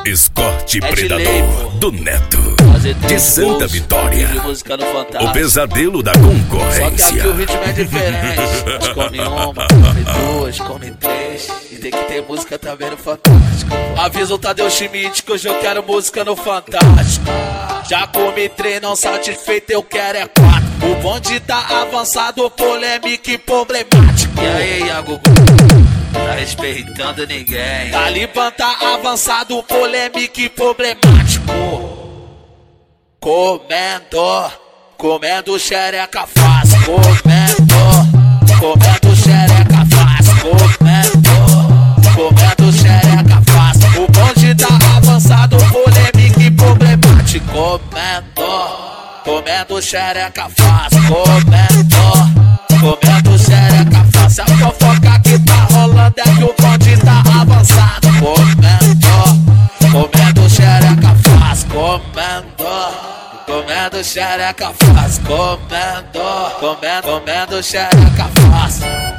Escorte Predador do Neto de Santa Vitória. O pesadelo da concorrência. Só que aqui o ritmo é diferente. Nós come uma, come duas, come três. E tem que ter música também no Fantástico. Avisa o Tadeu Schmidt que hoje eu quero música no Fantástico. Já comi três, não satisfeito, eu quero é quatro. O bonde tá avançado, polêmico e problemático. E aí, Iago? Tá respeitando ninguém. Talibã tá avançado, polêmico e problemático. Comendo xereca fácil. Comendo xereca fácil. Comendo xereca fácil. O bonde tá avançado, polêmico e problemático. Comendo xereca fácil. Comendo xereca fácil. A fofoca que tá rolando é que o bonde tá avançado. Comendo xereca fácil. Comendo xereca fácil. Comendo xereca fácil.